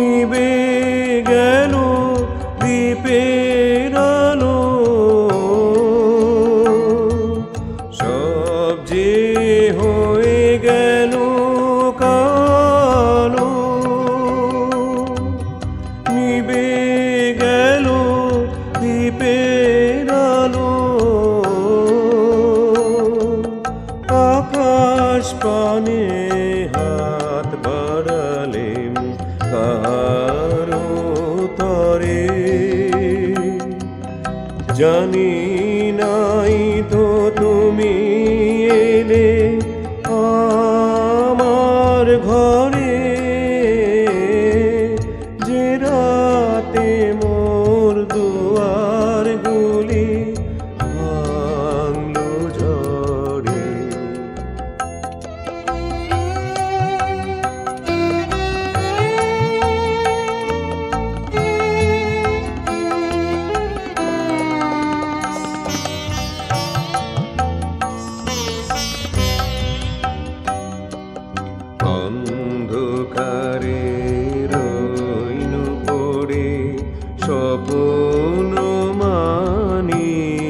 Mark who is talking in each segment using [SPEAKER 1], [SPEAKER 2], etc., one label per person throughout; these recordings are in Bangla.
[SPEAKER 1] নিবে গেল দ্বীপের আলো, সব যে হয়ে গেল কালো। নিবে গেল দ্বীপের আলো, আকাশ পানে হাত বাড়ালেম কারো তরে। জানি নাই তো তুমি এলে আমার ঘরে, যে রাতে মোর দুয়ার গুলি ভাঙলো ঝড়ে। অন্ধকারে রইনু পড়ে স্বপ্ন মানি,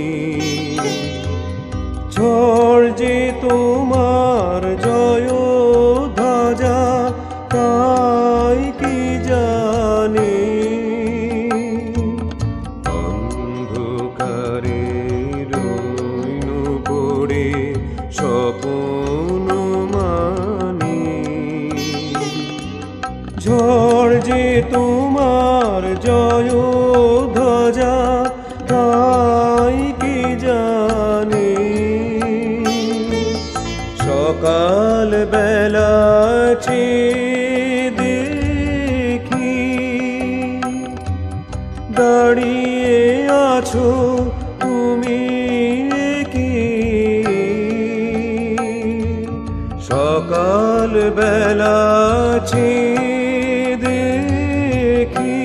[SPEAKER 1] ঝড় যে তোমার জয় ধ্বজা তাই কি জানি। অন্ধকারে রইনু পড়ে স্বপ্ন মানি, ঝড় যে তোমার জয় ধ্বজা তাই কি জানি। সকাল বেলা চেয়ে দেখি দাঁড়িয়ে আছো তুমি কি। সকাল বেলা চেয়ে দেখি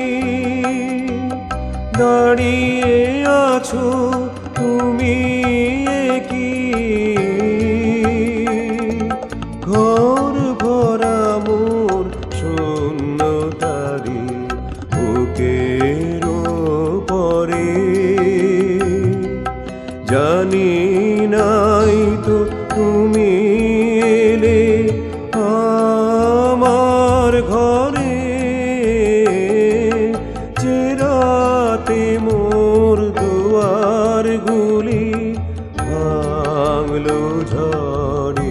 [SPEAKER 1] দাঁড়িয়ে আছো তুমি কি। ঘর ভরা মোর শূন্যতারি বুকের পরে, জানি নাই তো তুমি এলে আমার ঘরে, যে রাতে মোর দুয়ার গুলি ভাঙলো ঝড়ে।